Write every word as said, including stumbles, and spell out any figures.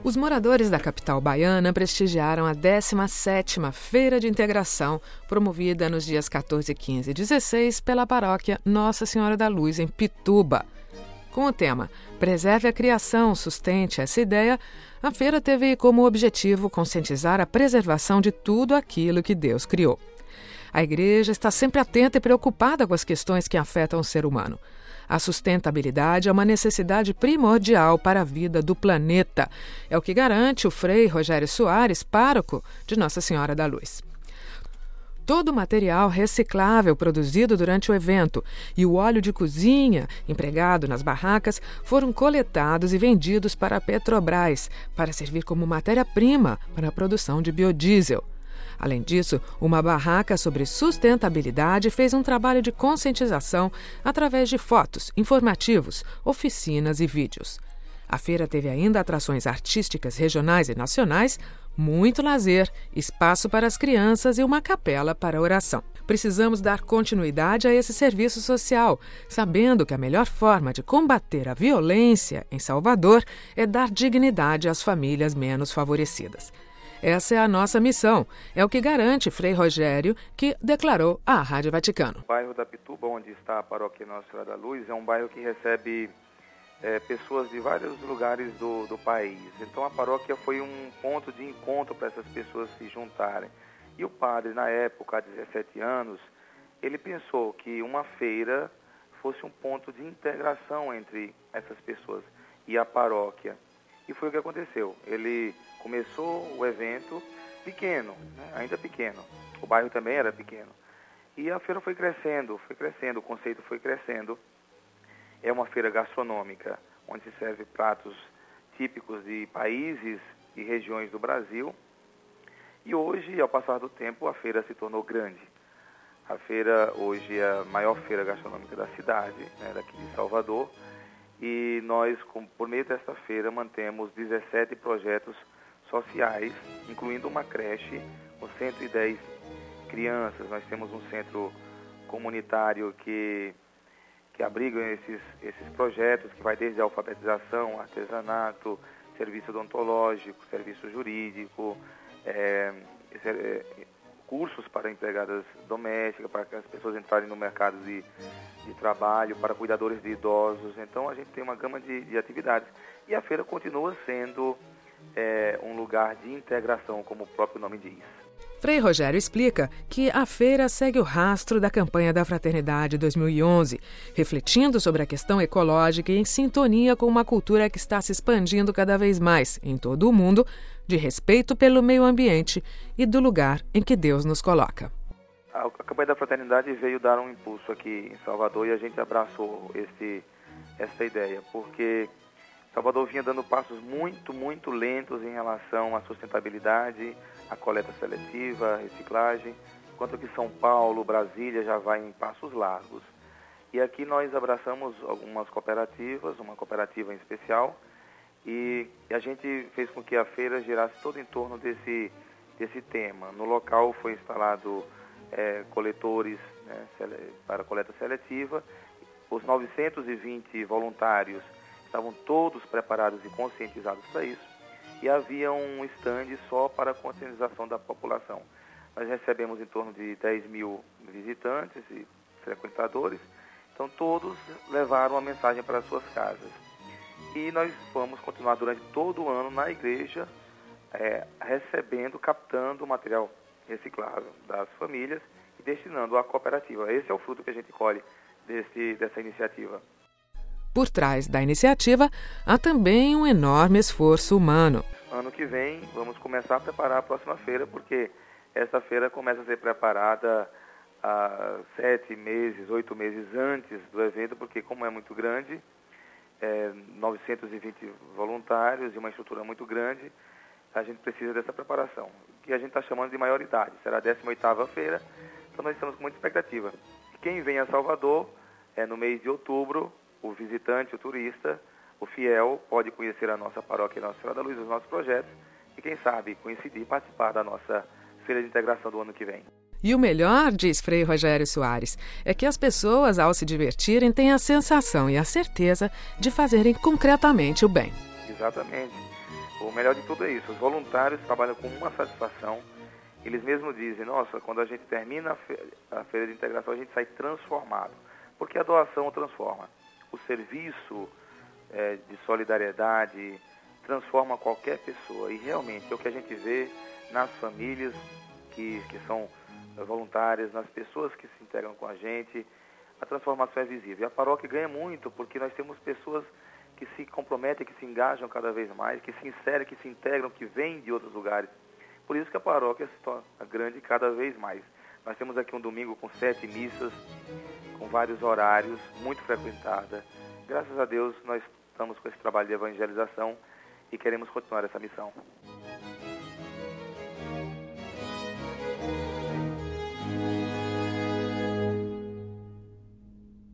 Os moradores da capital baiana prestigiaram a décima sétima Feira de Integração, promovida nos dias quatorze, quinze e dezesseis pela paróquia Nossa Senhora da Luz, em Pituba. Com o tema Preserve a Criação, Sustente essa Ideia, a feira teve como objetivo conscientizar a preservação de tudo aquilo que Deus criou. A igreja está sempre atenta e preocupada com as questões que afetam o ser humano. A sustentabilidade é uma necessidade primordial para a vida do planeta. É o que garante o Frei Rogério Soares, pároco de Nossa Senhora da Luz. Todo o material reciclável produzido durante o evento e o óleo de cozinha empregado nas barracas foram coletados e vendidos para a Petrobras, para servir como matéria-prima para a produção de biodiesel. Além disso, uma barraca sobre sustentabilidade fez um trabalho de conscientização através de fotos, informativos, oficinas e vídeos. A feira teve ainda atrações artísticas regionais e nacionais, muito lazer, espaço para as crianças e uma capela para oração. Precisamos dar continuidade a esse serviço social, sabendo que a melhor forma de combater a violência em Salvador é dar dignidade às famílias menos favorecidas. Essa é a nossa missão, é o que garante Frei Rogério, que declarou à Rádio Vaticano. O bairro da Pituba, onde está a paróquia Nossa Senhora da Luz, é um bairro que recebe é, pessoas de vários lugares do, do país. Então a paróquia foi um ponto de encontro para essas pessoas se juntarem. E o padre, na época, há dezessete anos, ele pensou que uma feira fosse um ponto de integração entre essas pessoas e a paróquia. E foi o que aconteceu. Ele começou o evento pequeno, né? Ainda pequeno. O bairro também era pequeno. E a feira foi crescendo, foi crescendo, o conceito foi crescendo. É uma feira gastronômica, onde se serve pratos típicos de países e regiões do Brasil. E hoje, ao passar do tempo, a feira se tornou grande. A feira hoje é a maior feira gastronômica da cidade, né, daqui de Salvador. E nós, por meio desta feira, mantemos dezessete projetos sociais, incluindo uma creche com cento e dez crianças. Nós temos um centro comunitário que, que abriga esses, esses projetos, que vai desde a alfabetização, artesanato, serviço odontológico, serviço jurídico, é, é, cursos para empregadas domésticas, para que as pessoas entrarem no mercado de, de trabalho, para cuidadores de idosos. Então a gente tem uma gama de, de atividades. E a feira continua sendo é, um lugar de integração, como o próprio nome diz. Frei Rogério explica que a feira segue o rastro da campanha da Fraternidade dois mil e onze, refletindo sobre a questão ecológica e em sintonia com uma cultura que está se expandindo cada vez mais em todo o mundo, de respeito pelo meio ambiente e do lugar em que Deus nos coloca. A campanha da Fraternidade veio dar um impulso aqui em Salvador e a gente abraçou esse, essa ideia, porque Salvador vinha dando passos muito, muito lentos em relação à sustentabilidade, à coleta seletiva, à reciclagem, enquanto que São Paulo, Brasília já vai em passos largos. E aqui nós abraçamos algumas cooperativas, uma cooperativa em especial, e a gente fez com que a feira girasse todo em torno desse, desse tema. No local foi instalado é, coletores, né, para coleta seletiva. Os novecentos e vinte voluntários estavam todos preparados e conscientizados para isso, e havia um stand só para a conscientização da população. Nós recebemos em torno de dez mil visitantes e frequentadores, então todos levaram a mensagem para as suas casas. E nós vamos continuar durante todo o ano na igreja, é, recebendo, captando o material reciclável das famílias e destinando à cooperativa. Esse é o fruto que a gente colhe desse, dessa iniciativa. Por trás da iniciativa, há também um enorme esforço humano. Ano que vem, vamos começar a preparar a próxima feira, porque essa feira começa a ser preparada há sete meses, oito meses antes do evento, porque como é muito grande, é, novecentos e vinte voluntários e uma estrutura muito grande, a gente precisa dessa preparação, que a gente está chamando de maioridade. Será a décima oitava feira, então nós estamos com muita expectativa. Quem vem a Salvador, é, no mês de outubro, o visitante, o turista, o fiel, pode conhecer a nossa paróquia Nossa Senhora da Luz, os nossos projetos, e quem sabe coincidir e participar da nossa Feira de Integração do ano que vem. E o melhor, diz Frei Rogério Soares, é que as pessoas, ao se divertirem, têm a sensação e a certeza de fazerem concretamente o bem. Exatamente. o melhor de tudo é isso, os voluntários trabalham com uma satisfação. Eles mesmos dizem, nossa, quando a gente termina a, fe a feira de integração, a gente sai transformado, porque a doação transforma. O serviço é, de solidariedade transforma qualquer pessoa, e realmente é o que a gente vê nas famílias que, que são voluntárias, nas pessoas que se integram com a gente. A transformação é visível. E a paróquia ganha muito, porque nós temos pessoas que se comprometem, que se engajam cada vez mais, que se inserem, que se integram, que vêm de outros lugares. Por isso que a paróquia se torna grande cada vez mais. Nós temos aqui um domingo com sete missas, com vários horários, muito frequentada. Graças a Deus nós estamos com esse trabalho de evangelização e queremos continuar essa missão.